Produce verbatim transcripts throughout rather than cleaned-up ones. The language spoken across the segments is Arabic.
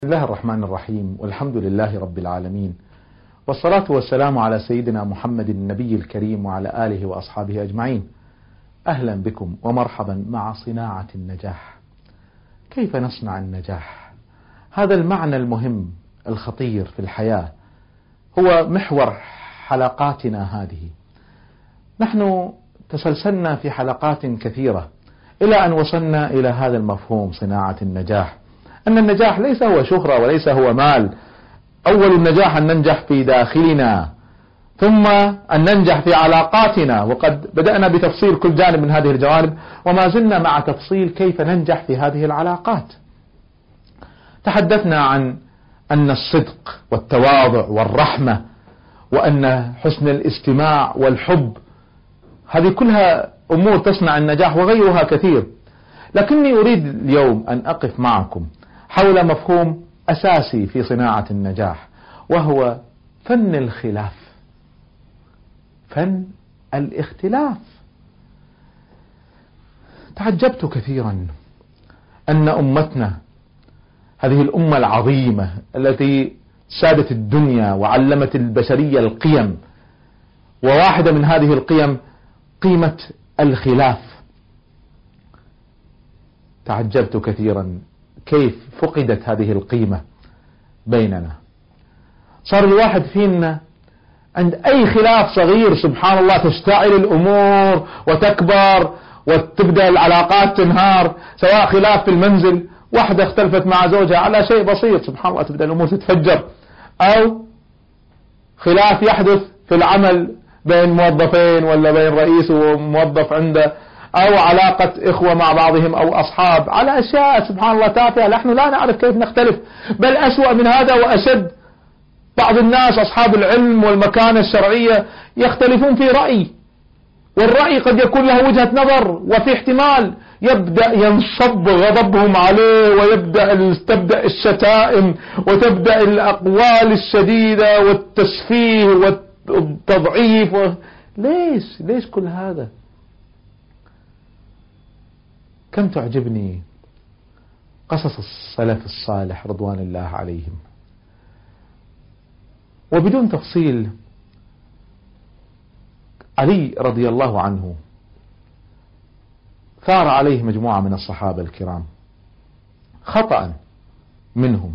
بسم الله الرحمن الرحيم، والحمد لله رب العالمين، والصلاة والسلام على سيدنا محمد النبي الكريم وعلى آله وأصحابه أجمعين. أهلا بكم ومرحبا مع صناعة النجاح. كيف نصنع النجاح؟ هذا المعنى المهم الخطير في الحياة هو محور حلقاتنا هذه. نحن تسلسلنا في حلقات كثيرة إلى أن وصلنا إلى هذا المفهوم صناعة النجاح، أن النجاح ليس هو شهرة وليس هو مال. أول النجاح أن ننجح في داخلنا، ثم أن ننجح في علاقاتنا، وقد بدأنا بتفصيل كل جانب من هذه الجوانب، وما زلنا مع تفصيل كيف ننجح في هذه العلاقات. تحدثنا عن أن الصدق والتواضع والرحمة، وأن حسن الاستماع والحب، هذه كلها أمور تصنع النجاح وغيرها كثير. لكني أريد اليوم أن أقف معكم حول مفهوم أساسي في صناعة النجاح، وهو فن الخلاف، فن الاختلاف. تعجبت كثيرا أن أمتنا، هذه الأمة العظيمة التي سادت الدنيا وعلمت البشرية القيم، وواحدة من هذه القيم قيمة الخلاف، تعجبت كثيرا كيف فقدت هذه القيمة بيننا. صار الواحد فينا عند أي خلاف صغير سبحان الله تشتعل الأمور وتكبر وتبدأ العلاقات تنهار، سواء خلاف في المنزل، واحدة اختلفت مع زوجها على شيء بسيط سبحان الله تبدأ الأمور تتفجر، أو خلاف يحدث في العمل بين موظفين ولا بين رئيس وموظف عنده، أو علاقة إخوة مع بعضهم أو أصحاب، على أشياء سبحان الله تافهة نحن لا نعرف كيف نختلف. بل أسوأ من هذا وأشد، بعض الناس أصحاب العلم والمكانة الشرعية يختلفون في رأي، والرأي قد يكون له وجهة نظر، وفي احتمال يبدأ ينصب غضبهم عليه، ويبدأ تبدأ الشتائم وتبدأ الأقوال الشديدة والتسفيه والتضعيف و... ليش ليش كل هذا؟ كم تعجبني قصص السلف الصالح رضوان الله عليهم. وبدون تفصيل، علي رضي الله عنه ثار عليه مجموعة من الصحابة الكرام خطأ منهم،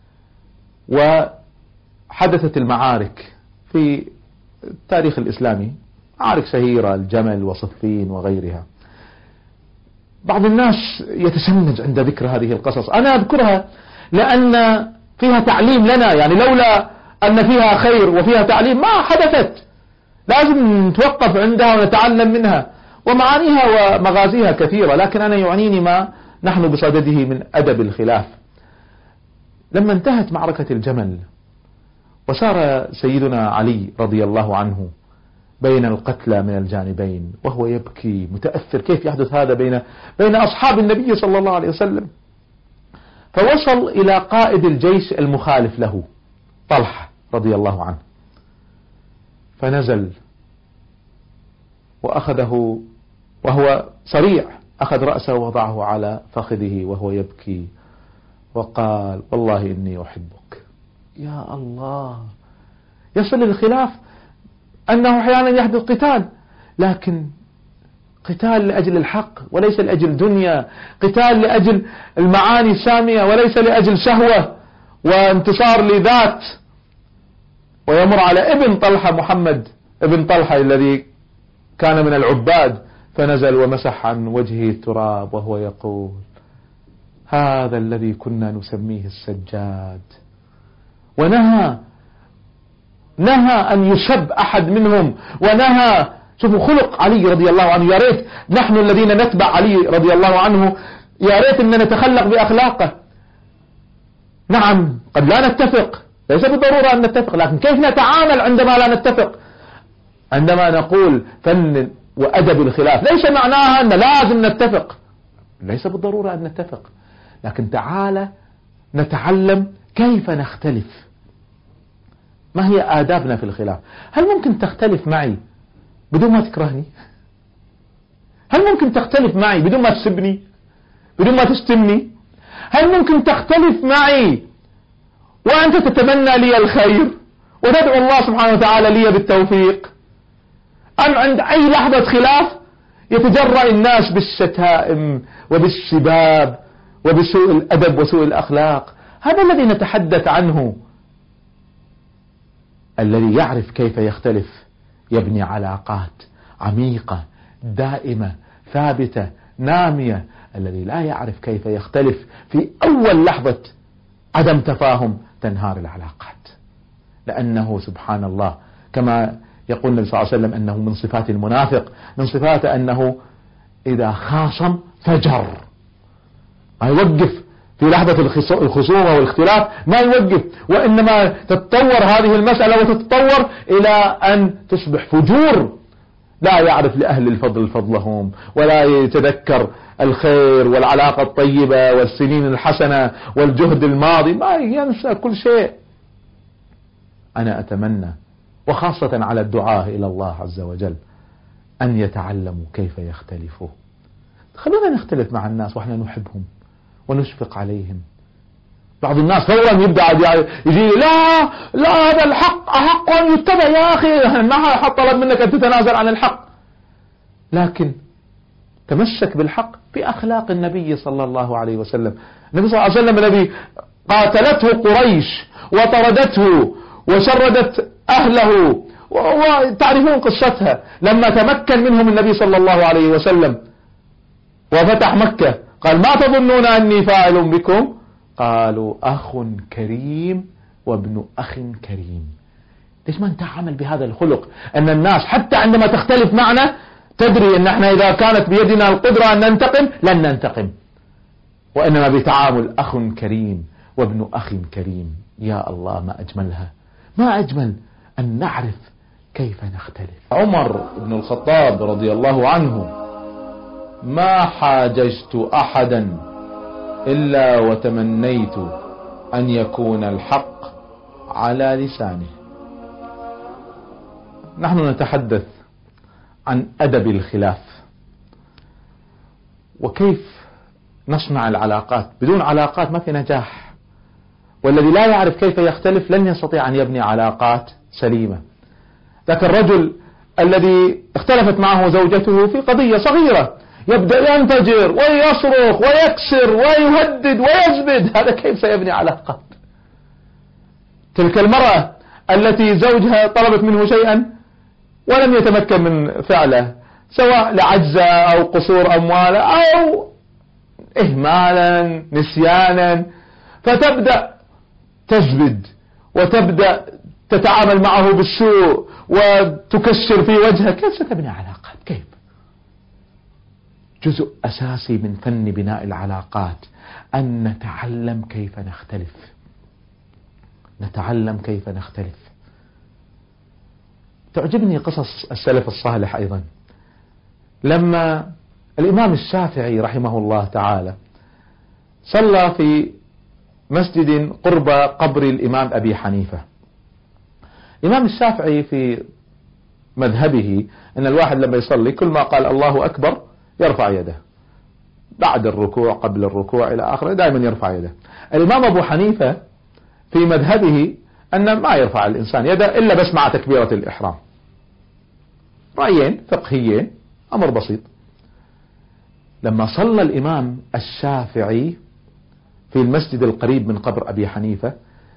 وحدثت المعارك في التاريخ الإسلامي، معارك شهيرة، الجمل وصفين وغيرها. بعض الناس يتشنج عند ذكر هذه القصص، أنا أذكرها لأن فيها تعليم لنا، يعني لولا أن فيها خير وفيها تعليم ما حدثت، لازم نتوقف عندها ونتعلم منها، ومعانيها ومغازيها كثيرة، لكن أنا يعنيني ما نحن بصدده من أدب الخلاف. لما انتهت معركة الجمل وسار سيدنا علي رضي الله عنه بين القتلى من الجانبين وهو يبكي متأثر، كيف يحدث هذا بين بين أصحاب النبي صلى الله عليه وسلم، فوصل إلى قائد الجيش المخالف له طلحة رضي الله عنه، فنزل وأخذه وهو صريع، أخذ رأسه ووضعه على فخذه وهو يبكي وقال: والله إني أحبك. يا الله، يصل الخلاف أنه أحيانا يحدث قتال، لكن قتال لأجل الحق وليس لأجل دنيا، قتال لأجل المعاني السامية وليس لأجل شهوة وانتصار لذات. ويمر على ابن طلحة، محمد ابن طلحة الذي كان من العباد، فنزل ومسح عن وجهه التراب وهو يقول: هذا الذي كنا نسميه السجاد. ونهى نهى أن يسب أحد منهم، ونهى. شوفوا خلق علي رضي الله عنه، يا ريت نحن الذين نتبع علي رضي الله عنه يا ريت أن نتخلق بأخلاقه. نعم قد لا نتفق، ليس بالضرورة أن نتفق، لكن كيف نتعامل عندما لا نتفق؟ عندما نقول فن وأدب الخلاف ليس معناها أن لازم نتفق، ليس بالضرورة أن نتفق، لكن تعال نتعلم كيف نختلف. ما هي آدابنا في الخلاف؟ هل ممكن تختلف معي بدون ما تكرهني؟ هل ممكن تختلف معي بدون ما تسبني، بدون ما تشتمني؟ هل ممكن تختلف معي وأنت تتمنى لي الخير وتدعو الله سبحانه وتعالى لي بالتوفيق؟ أم عند أي لحظة خلاف يتجرأ الناس بالشتائم وبالسباب وبسوء الأدب وسوء الأخلاق؟ هذا الذي نتحدث عنه. الذي يعرف كيف يختلف يبني علاقات عميقة دائمة ثابتة نامية. الذي لا يعرف كيف يختلف في أول لحظة عدم تفاهم تنهار العلاقات، لأنه سبحان الله كما يقول النبي صلى الله عليه وسلم أنه من صفات المنافق، من صفاته أنه إذا خاصم فجر، ما يوقف في لحظة الخصومة والاختلاف، ما يوقف، وإنما تتطور هذه المسألة وتتطور إلى أن تصبح فجور. لا يعرف لأهل الفضل فضلهم، ولا يتذكر الخير والعلاقة الطيبة والسنين الحسنة والجهد الماضي، ما ينسى كل شيء. أنا أتمنى وخاصة على الدعاة إلى الله عز وجل أن يتعلموا كيف يختلفوا. خلونا نختلف مع الناس وإحنا نحبهم ونشفق عليهم. بعض الناس فورا يبدأ يجي لا لا هذا الحق أحق أن يتبع يا أخي، ما حد طلب منك أن تتنازل عن الحق، لكن تمسك بالحق بأخلاق النبي صلى الله عليه وسلم. النبي صلى الله عليه وسلم الذي قاتلته قريش وطردته وشردت أهله، وتعرفون قصتها لما تمكن منهم النبي صلى الله عليه وسلم وفتح مكة، قال ما تظنون أني فاعل بكم؟ قالوا أخ كريم وابن أخ كريم. ليش ما نتعامل بهذا الخلق أن الناس حتى عندما تختلف معنا تدري أن احنا إذا كانت بيدنا القدرة أن ننتقم لن ننتقم، وإنما بتعامل أخ كريم وابن أخ كريم. يا الله ما أجملها، ما أجمل أن نعرف كيف نختلف. عمر بن الخطاب رضي الله عنه ما حاججت أحدا إلا وتمنيت أن يكون الحق على لسانه. نحن نتحدث عن أدب الخلاف وكيف نصنع العلاقات. بدون علاقات ما في نجاح، والذي لا يعرف كيف يختلف لن يستطيع أن يبني علاقات سليمة. ذاك الرجل الذي اختلفت معه زوجته في قضية صغيرة يبدأ ينفجر ويصرخ ويكسر ويهدد ويزبد، هذا كيف سيبني علاقات؟ تلك المرأة التي زوجها طلبت منه شيئا ولم يتمكن من فعله، سواء لعجزه أو قصور أمواله أو إهمالا نسيانا، فتبدأ تزبد وتبدأ تتعامل معه بالسوء وتكسر في وجهه. كيف ستبني علاقات؟ كيف؟ جزء أساسي من فن بناء العلاقات أن نتعلم كيف نختلف، نتعلم كيف نختلف. تعجبني قصص السلف الصالح أيضا. لما الإمام الشافعي رحمه الله تعالى صلى في مسجد قرب قبر الإمام أبي حنيفة، الإمام الشافعي في مذهبه أن الواحد لما يصلي كل ما قال الله أكبر يرفع يده، بعد الركوع قبل الركوع إلى آخره دائما يرفع يده. الإمام أبو حنيفة في مذهبه أن ما يرفع الإنسان يده إلا بس مع تكبيرة الإحرام. رأيين فقهيين، أمر بسيط. لما صلى الإمام الشافعي في المسجد القريب من قبر أبي حنيفة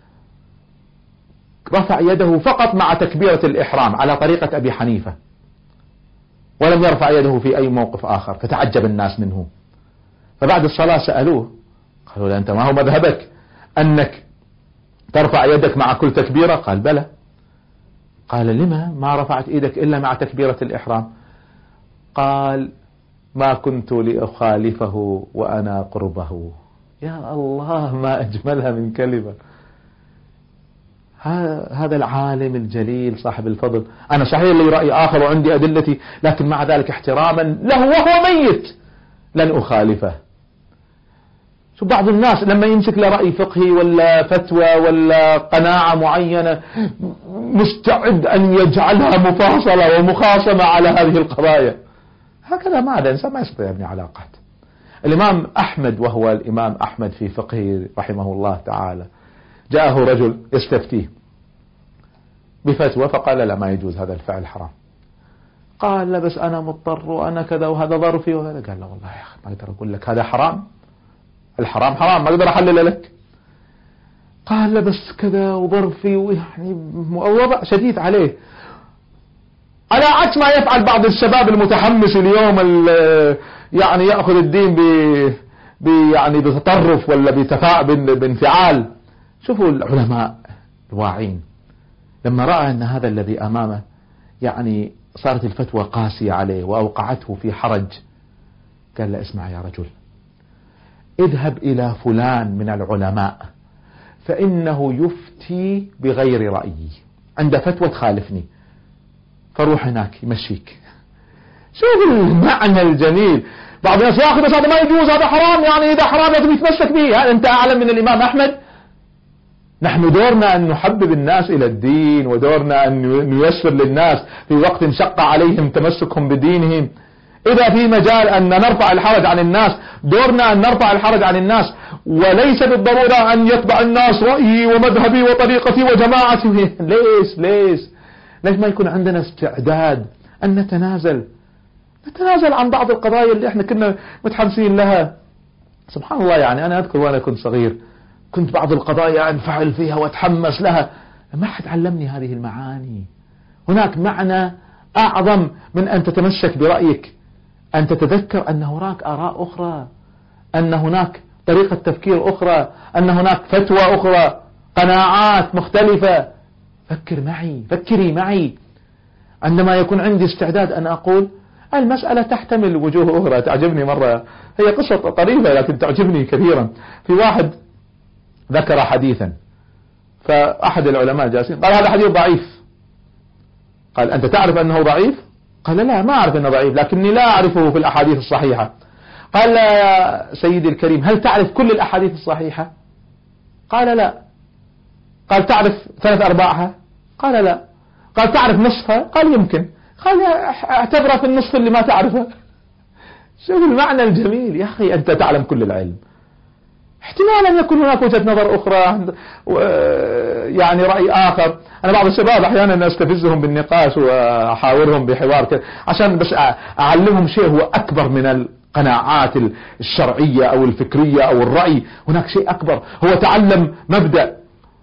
رفع يده فقط مع تكبيرة الإحرام على طريقة أبي حنيفة، ولم يرفع يده في أي موقف آخر، فتعجب الناس منه. فبعد الصلاة سألوه قالوا له أنت ما هو مذهبك أنك ترفع يدك مع كل تكبيرة؟ قال بلى. قال لما ما رفعت يدك إلا مع تكبيرة الإحرام؟ قال ما كنت لأخالفه وأنا قربه. يا الله ما أجملها من كلمة. هذا العالم الجليل صاحب الفضل، أنا صحيح لي رأي آخر وعندي أدلتي، لكن مع ذلك احتراما له وهو ميت لن أخالفه. شو بعض الناس لما يمسك له رأي فقهي ولا فتوى ولا قناعة معينة مستعد أن يجعلها مفاصلة ومخاصمة على هذه القضايا. هكذا ما هذا إنسان ما يستطيع يبني علاقات. الإمام أحمد وهو الإمام أحمد في فقهه رحمه الله تعالى جاءه رجل يستفتيه بفتوى فقال لا ما يجوز هذا الفعل حرام. قال لا بس أنا مضطر وأنا كذا وهذا ظرفي وهذا. قال لا والله يا أخي ما أقدر أقول لك هذا حرام، الحرام حرام ما أقدر أحلل لك. قال لا بس كذا وظرفي ويعني وضع شديد عليه، على عكس ما يفعل بعض الشباب المتحمس اليوم يعني يأخذ الدين ب يعني بتطرف ولا بتفاء بانفعال. شوفوا العلماء الواعين لما رأى أن هذا الذي أمامه يعني صارت الفتوى قاسية عليه وأوقعته في حرج، قال له اسمع يا رجل، اذهب إلى فلان من العلماء فإنه يفتي بغير رأيي، عنده فتوى تخالفني، فروح هناك يمشيك. شوف المعنى الجميل. بعض الناس يا أخي بس هذا ما يجوز، هذا حرام، يعني إذا حرام لازم يتمسك به. هل أنت أعلم من الإمام أحمد؟ نحن دورنا أن نحبب الناس إلى الدين، ودورنا أن نيسر للناس في وقت شق عليهم تمسكهم بدينهم. إذا في مجال أن نرفع الحرج عن الناس دورنا أن نرفع الحرج عن الناس، وليس بالضرورة أن يتبع الناس رأيي ومذهبي وطريقتي وجماعتي. ليش ليش ليش ما يكون عندنا استعداد أن نتنازل نتنازل عن بعض القضايا اللي احنا كنا متحمسين لها. سبحان الله، يعني أنا أذكر وأنا كنت صغير كنت بعض القضايا أنفعل فيها وأتحمس لها، ما حد علمني هذه المعاني. هناك معنى أعظم من أن تتمسك برأيك، أن تتذكر أن هناك آراء أخرى، أن هناك طريقة تفكير أخرى، أن هناك فتوى أخرى، قناعات مختلفة. فكر معي، فكري معي. عندما يكون عندي استعداد أن أقول المسألة تحتمل وجوه أخرى. تعجبني مرة، هي قصة طريفة لكن تعجبني كثيرا. في واحد ذكر حديثا، فأحد العلماء جالسين قال هذا حديث ضعيف. قال أنت تعرف أنه ضعيف؟ قال لا ما أعرف أنه ضعيف، لكني لا أعرفه في الأحاديث الصحيحة. قال يا سيدي الكريم هل تعرف كل الأحاديث الصحيحة؟ قال لا. قال تعرف ثلاث أرباعها؟ قال لا. قال تعرف نصفها؟ قال يمكن. قال اعتبرها في النصف اللي ما تعرفه. شوف المعنى الجميل. يا أخي أنت تعلم كل العلم، احتمال أن يكون هناك وجهة نظر أخرى، يعني رأي آخر. أنا بعض الشباب أحيانا أستفزهم بالنقاش وأحاورهم بحوار كده عشان بس أعلمهم شيء هو أكبر من القناعات الشرعية أو الفكرية أو الرأي. هناك شيء أكبر. هو تعلم مبدأ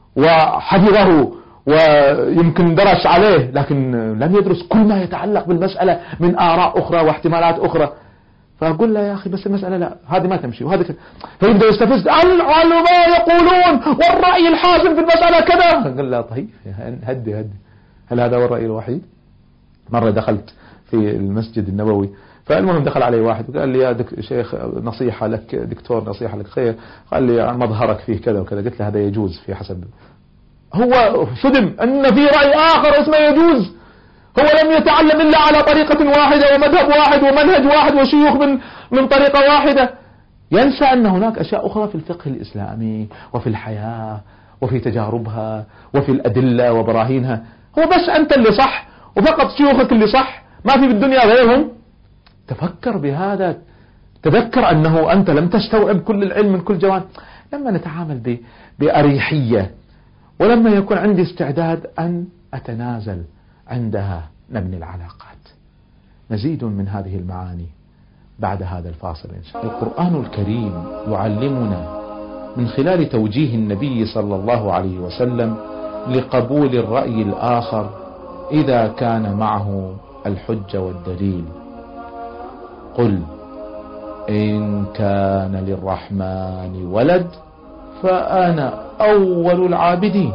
وحفظه ويمكن درس عليه، لكن لم يدرس كل ما يتعلق بالمسألة من آراء أخرى واحتمالات أخرى. فأقول له يا أخي بس المسألة لا، هذه ما تمشي وهذا كذا. فيبدأ يستفز العلماء يقولون والرأي الحاسم في المسألة كذا. قال له طيب هدي هدي، هل هذا هو الرأي الوحيد؟ مرة دخلت في المسجد النبوي، فالمهم دخل علي واحد وقال لي يا دك شيخ نصيحة لك، دكتور نصيحة لك خير. قال لي مظهرك فيه كذا وكذا. قلت له هذا يجوز في حسب. هو صدم أن في رأي آخر اسمه يجوز. هو لم يتعلم إلا على طريقة واحدة ومذهب واحد ومنهج واحد وشيوخ من من طريقة واحدة. ينسى أن هناك أشياء أخرى في الفقه الإسلامي وفي الحياة وفي تجاربها وفي الأدلة وبراهينها. هو بس أنت اللي صح وفقط شيوخك اللي صح، ما في بالدنيا غيرهم. تفكر بهذا، تذكر أنه أنت لم تستوعب كل العلم من كل جوانب. لما نتعامل بأريحية ولما يكون عندي استعداد أن أتنازل، عندها نبني العلاقات. مزيد من هذه المعاني بعد هذا الفاصل إن شاء الله. القرآن الكريم يعلمنا من خلال توجيه النبي صلى الله عليه وسلم لقبول الرأي الآخر إذا كان معه الحجة والدليل. قل إن كان للرحمن ولد فأنا أول العابدين.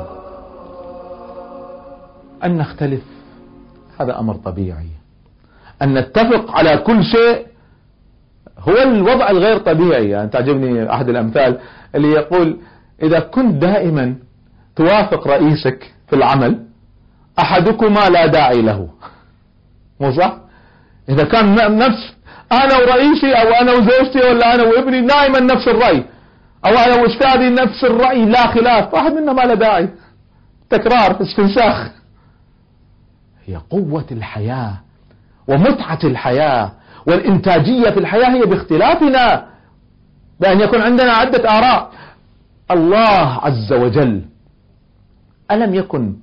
أن نختلف هذا أمر طبيعي، أن نتفق على كل شيء هو الوضع الغير طبيعي. يعني تعجبني أحد الأمثال اللي يقول إذا كنت دائما توافق رئيسك في العمل أحدكما لا داعي له. مو صح؟ إذا كان نفس أنا ورئيسي أو أنا وزوجتي ولا أنا وابني دائما نفس الرأي، أو أنا وأستاذي نفس الرأي لا خلاف، واحد منا ما له داعي، تكرار استنساخ. هي قوة الحياة ومتعة الحياة والإنتاجية في الحياة هي باختلافنا، بأن يكون عندنا عدة آراء. الله عز وجل ألم يكن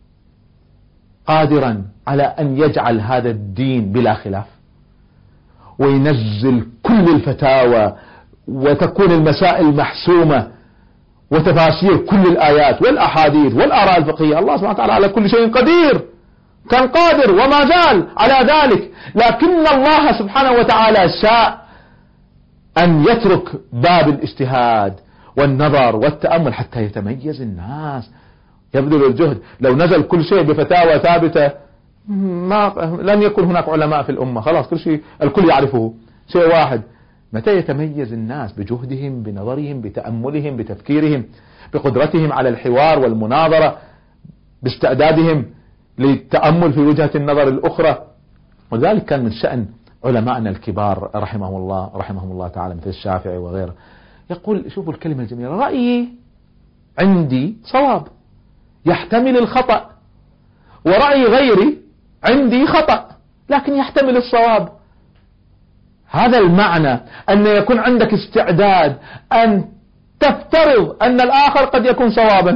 قادرا على أن يجعل هذا الدين بلا خلاف وينزل كل الفتاوى وتكون المسائل محسومة وتفاسير كل الآيات والأحاديث والآراء الفقهية؟ الله سبحانه وتعالى على كل شيء قدير، كان قادر وما زال على ذلك، لكن الله سبحانه وتعالى شاء أن يترك باب الاجتهاد والنظر والتأمل حتى يتميز الناس، يبذل الجهد. لو نزل كل شيء بفتاوى ثابتة ما لن يكن هناك علماء في الأمة، خلاص كل شيء الكل يعرفه. شيء واحد، متى يتميز الناس؟ بجهدهم، بنظرهم، بتأملهم، بتفكيرهم، بقدرتهم على الحوار والمناظرة، باستعدادهم للتأمل في وجهة النظر الأخرى. وذلك كان من شأن علماءنا الكبار رحمهم الله رحمهم الله تعالى، مثل الشافعي وغيره. يقول شوفوا الكلمة الجميلة: رأيي عندي صواب يحتمل الخطأ، ورأي غيري عندي خطأ لكن يحتمل الصواب. هذا المعنى، أن يكون عندك استعداد أن تفترض أن الآخر قد يكون صوابا.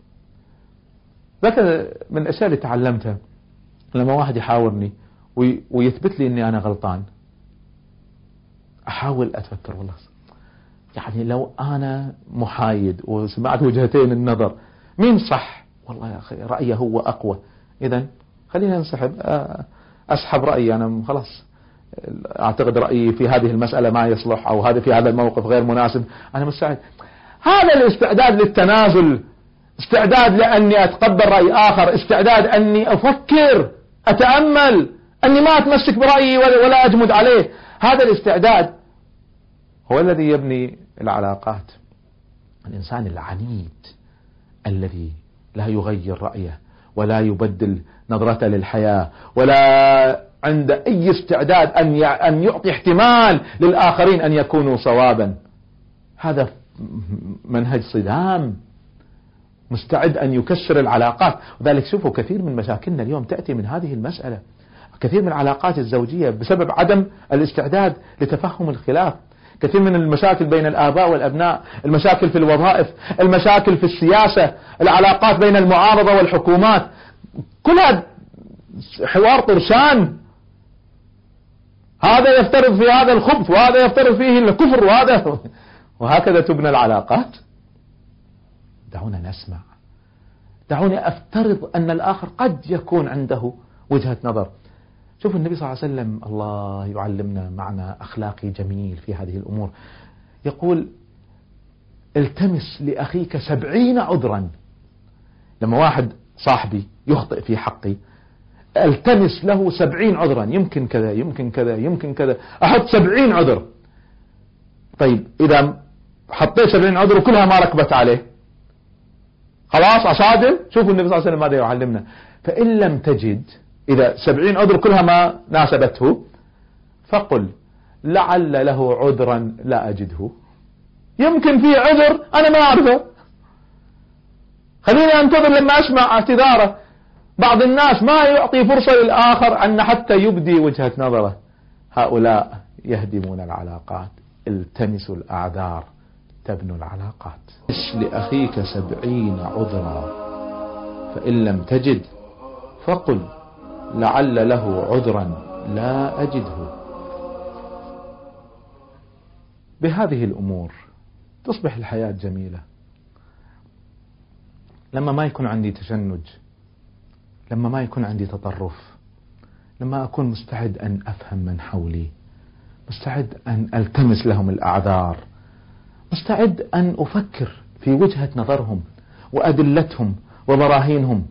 ذاك من الأشياء اللي تعلمتها لما واحد يحاورني ويثبت لي أني أنا غلطان، أحاول أتفكر والله يعني لو أنا محايد وسمعت وجهتين النظر مين صح؟ والله يا أخي رأيه هو أقوى، إذن خلينا نسحب، أسحب رأيي أنا خلاص، أعتقد رأيي في هذه المسألة ما يصلح، أو هذا في هذا الموقف غير مناسب، أنا مستعد. هذا الاستعداد للتنازل، استعداد لأني أتقبل رأي آخر، استعداد أني أفكر أتأمل، أني ما أتمسك برأيي ولا أجمد عليه. هذا الاستعداد هو الذي يبني العلاقات. الإنسان العنيد الذي لا يغير رأيه ولا يبدل نظرته للحياة ولا عند أي استعداد أن أن يعطي احتمال للآخرين أن يكونوا صوابا، هذا منهج صدام مستعد أن يكسر العلاقات. وذلك شوفوا كثير من مشاكلنا اليوم تأتي من هذه المسألة، كثير من العلاقات الزوجية بسبب عدم الاستعداد لتفهم الخلاف. كثير من المشاكل بين الآباء والأبناء، المشاكل في الوظائف، المشاكل في السياسة، العلاقات بين المعارضة والحكومات، كلها حوار طرشان. هذا يفترض في هذا الخبث وهذا يفترض فيه الكفر وهذا، وهكذا تبنى العلاقات. دعونا نسمع، دعوني أفترض أن الآخر قد يكون عنده وجهة نظر. شوفوا النبي صلى الله عليه وسلم الله يعلمنا معنى أخلاقي جميل في هذه الأمور. يقول: التمس لأخيك سبعين عذرا. لما واحد صاحبي يخطئ في حقي التمس له سبعين عذرا، يمكن كذا يمكن كذا يمكن كذا، أحط سبعين عذر. طيب إذا حطيت سبعين عذر وكلها ما ركبت عليه خلاص أصادم. شوفوا النبي صلى الله عليه وسلم ماذا يعلمنا: فإن لم تجد، إذا سبعين عذر كلها ما ناسبته، فقل لعل له عذرا لا أجده. يمكن في عذر أنا ما أعرفه، خليني أنتظر لما أسمع اعتذاره. بعض الناس ما يعطي فرصة للآخر أن حتى يبدي وجهة نظره. هؤلاء يهدمون العلاقات. التمسوا الأعذار تبنوا العلاقات. إش لأخيك سبعين عذرا فإن لم تجد فقل لعل له عذرا لا أجده. بهذه الأمور تصبح الحياة جميلة. لما ما يكون عندي تشنج، لما ما يكون عندي تطرف، لما أكون مستعد أن أفهم من حولي، مستعد أن ألتمس لهم الأعذار، مستعد أن أفكر في وجهة نظرهم وأدلتهم وبراهينهم.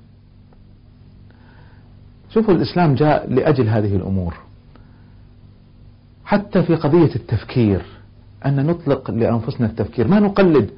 شوفوا الإسلام جاء لأجل هذه الأمور. حتى في قضية التفكير أن نطلق لأنفسنا التفكير، ما نقلد.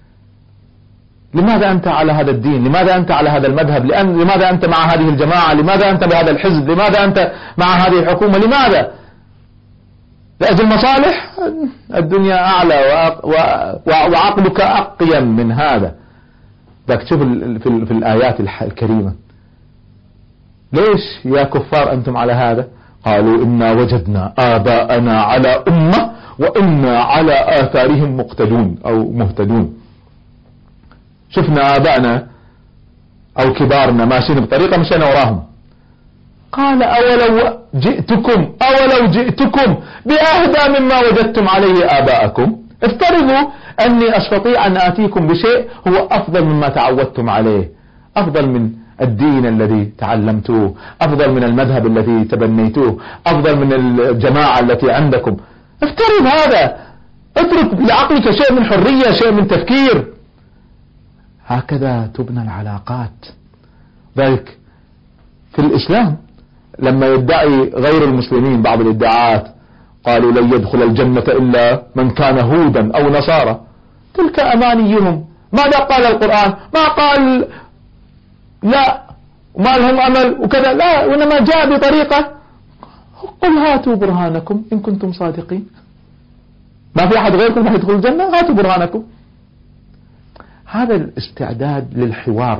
لماذا أنت على هذا الدين؟ لماذا أنت على هذا المذهب؟ لأن لماذا أنت مع هذه الجماعة؟ لماذا أنت بهذا الحزب؟ لماذا أنت مع هذه الحكومة؟ لماذا؟ لأجل مصالح الدنيا أعلى وعقلك أقيم من هذا. ذاك تشوف في الآيات الكريمة: ليش يا كفار أنتم على هذا؟ قالوا إنا وجدنا آباءنا على أمة وإنا على آثارهم مقتدون أو مهتدون. شفنا آباءنا أو كبارنا ماشيين بطريقة مشينا وراهم. قال أولو جئتكم أولو جئتكم بأهدى مما وجدتم عليه آباءكم. افترضوا أني أستطيع أن آتيكم بشيء هو أفضل مما تعودتم عليه، أفضل من الدين الذي تعلمتوه، أفضل من المذهب الذي تبنيتوه، أفضل من الجماعة التي عندكم. افترض هذا، اترك لعقلك شيء من حرية، شيء من تفكير. هكذا تبنى العلاقات. ذلك في الإسلام لما يدعي غير المسلمين بعض الادعاءات، قالوا لن يدخل الجنة إلا من كان هودا أو نصارى، تلك أمانيهم. ماذا قال القرآن؟ ما قال لا وما لهم أمل وكذا، لا، وإنما جاء بطريقة قل هاتوا برهانكم إن كنتم صادقين. ما في أحد غيركم راح يدخل الجنة، هاتوا برهانكم. هذا الاستعداد للحوار،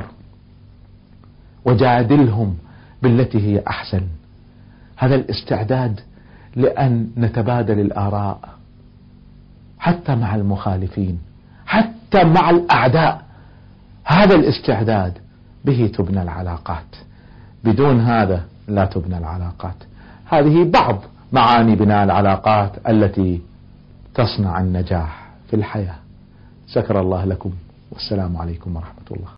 وجادلهم بالتي هي أحسن. هذا الاستعداد لأن نتبادل الآراء حتى مع المخالفين، حتى مع الأعداء. هذا الاستعداد به تبنى العلاقات، بدون هذا لا تبنى العلاقات. هذه بعض معاني بناء العلاقات التي تصنع النجاح في الحياة. شكر الله لكم، والسلام عليكم ورحمة الله.